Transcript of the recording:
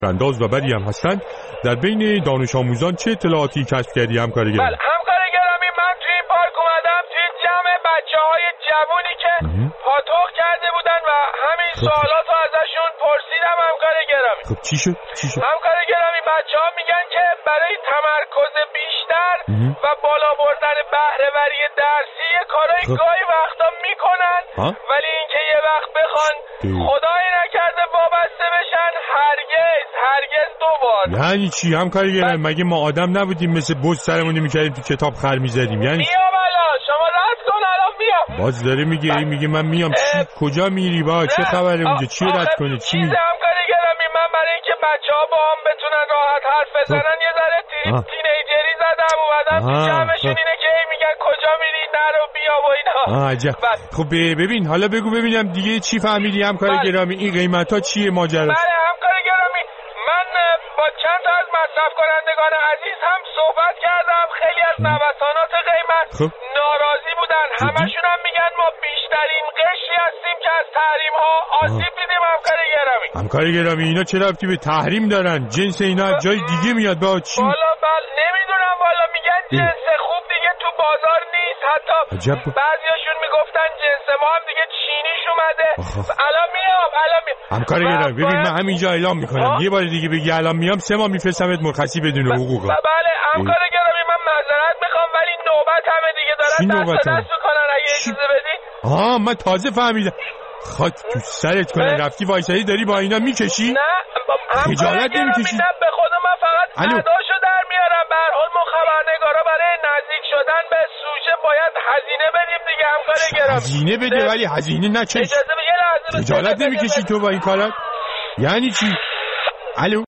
انداز و بدی هم هستند. در بین دانش آموزان چه اطلاعاتی کسب کردی همکار گرامی؟ بله همکار گرامی، من توی این پارک اومدم توی جمع بچه‌های جوونی که پاتوق کرده بودن و همین سوالاتو ازشون پرسیدم همکار گرامی. خب چی شد؟ همکار گرامی، بچه‌ها میگن که برای تمرکز بیشتر و بالا بردن بهره‌وری درسی کارهای گاهی وقتا میکنن ولی اینکه یه وقت بخوان خدای نکرده وابسته بشن هرگز دوبار. یعنی چی همکار گرامی؟ مگه ما آدم نبودیم مثل بز سرمونی میکردیم تو کتاب خر میزدیم؟ یعنی میام الان، شما رد کن الان میام. باز داره میگه من میام. چی کجا میری با چه خبره اونجا؟ چی رد کنی؟ چی میگی؟ همکار گرامی، من برای اینکه بچه‌ها با هم بتونن راحت حرف بزنن یه ذره تینیجری زدم اومدم تو جمعشون اینه که میگن کجا میری نرو بیا و اینا. عجب. خب ببین حالا بگو ببینم دیگه چی فهمیدی همکار گرامی؟ این قیمتا چیه ماجرا؟ بله همکار گرامی، من با چند تا از مصرف کنندگان عزیز هم صحبت کردم. خیلی از نوسانات قیمت ناراضی بودن. همشون هم میگن ما بیشترین قشری هستیم که از تحریم ها آسیب دیدیم همکار گرامی. همکار گرامی اینا چه ربطی به تحریم دارن؟ جنس اینا از جای دیگه میاد با چی؟ والا نمیدونم، والا میگن جنس خوب دیگه تو بازار نیست. حتی بعضیاشون میگفتن جنس ما هم دیگه چینیش اومده. الان میام. همکار گرامی ببین من همینجا اعلام میکنم یه بار دیگه بگی الان میام 3 ماه میفرستمت مرخصی بدون حقوق. بله همکار گرامی، من معذرت میخوام ولی نوبت همه دیگه دارن دست میکنن اگه اجازه بدی. من تازه فهمیدم. خاک تو سرت کنه رفتی وایسادی داری با اینا میکشی؟ نه خجالت نمیکشی؟ به خدا من فقط اداشو در میارم. به هر حال ما خبرنگارا برای نزدیک شدن به سوژه باید هزینه بدیم دیگه همکار گرامی. هزینه بده ولی هزینه نکش. اجازه بده یه لحظه. خجالت نمیکشی تو با این کارا؟ یعنی چی؟ الو